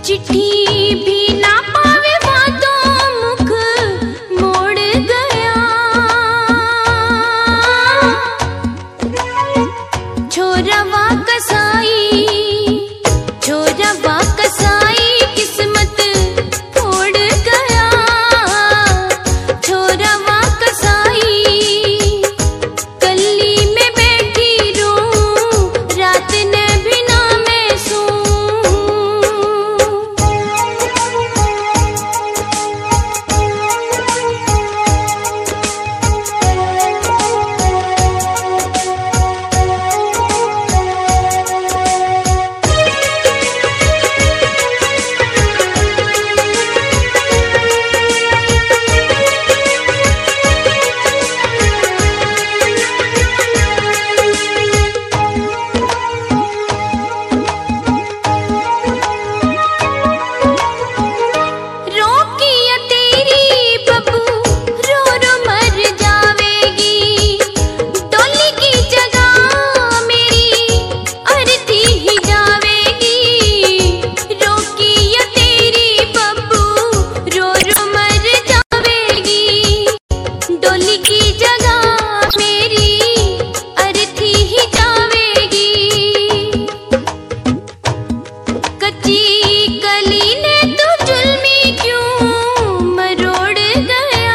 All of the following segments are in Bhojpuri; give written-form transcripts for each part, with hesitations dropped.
चिट्ठी भी ना पावे बातों मुख मोड़ गया। छोरवा कसाई, छोरवा कसाई किस्मत फोड़ गया। छोरवा कसाई कली में बैठी रूं, रात ने भी ना मैं सूं। रोकिया तेरी बबू रो रो मर जावेगी। डोली की जगह मेरी अर्थी ही जावेगी। रोकिया तेरी बबू रो रो मर जावेगी। डोली की जगह मेरी अर्थी ही जावेगी। कच्ची कली ने तो जुल्मी क्यों मरोड़ गया।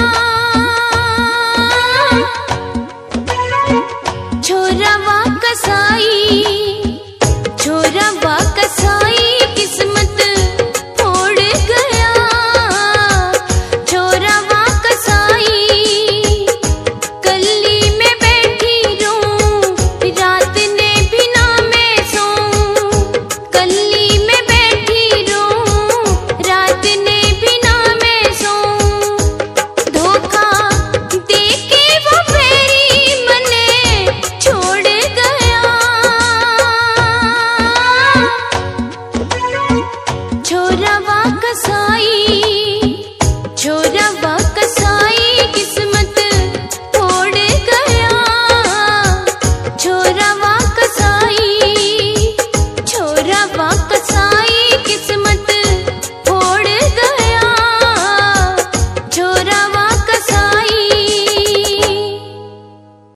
छोरवा कसाई, छोरवा कसाई किस्मत फोड़ गया। छोरवा कसाई कली में बैठी रूं, रात ने भी ना मैं सूं। कली में बैठी रूं, रात ने भी ना मैं सूं। धोखा देके वो फेरी मने छोड़ गया। छोरवा कसाई